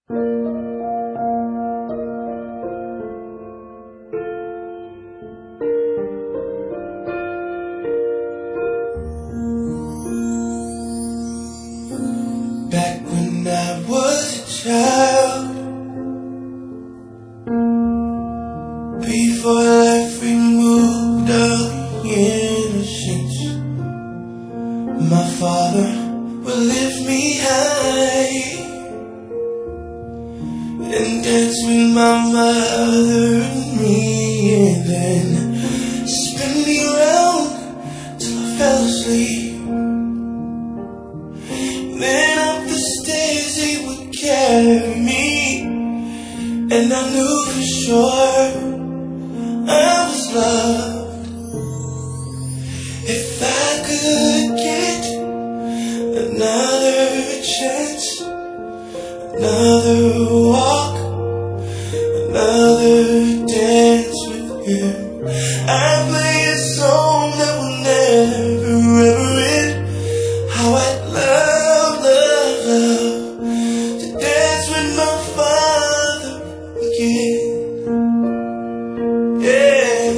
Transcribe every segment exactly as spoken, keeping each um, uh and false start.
Back when I was a child, before life removed all the innocence, my father would lift me high and dance with my mother and me, and then spin me around till I fell asleep. Then up the stairs he would carry me, and I knew for sure I was loved. If I could get another chance, another walk, another dance with him, I'd play a song that will never ever end. How I'd love, love, love to dance with my father again. Yeah.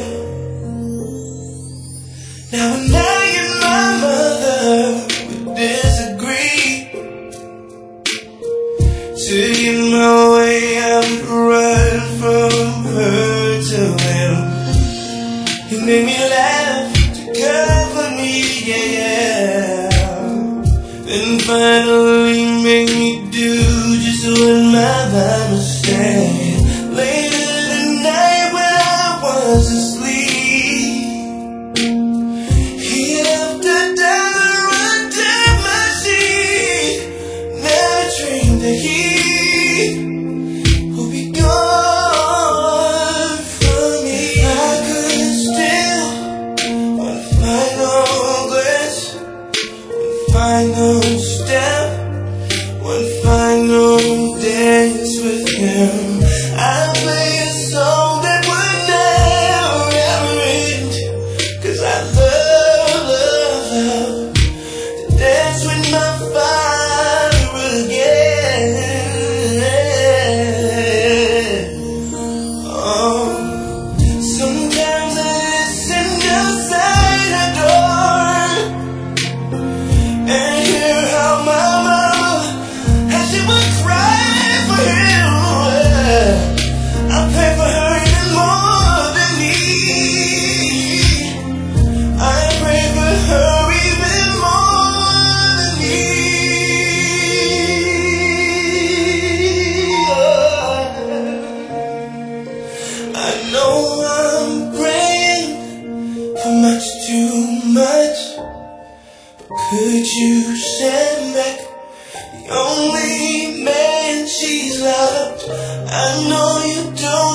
Now when I and my mother would disagree, to get my way I would run from her to him. He made me laugh to comfort me, yeah. Then finally made me do just what my mama said. Later that night when I was asleep, he left a dollar under my sheet. Never dreamed that he would be gone from me. I could still one final glance, one final step, one final dance with him. I play a song that would never ever end, 'cause I love, love, love to dance with my father again. Oh, sometimes I listen outside her door and hear how my mama, how she would cry for him. I pray for her even more than me. I pray for her even more than me. I know I'm praying for much too much, but could you send back the only man she's loved? I know you don't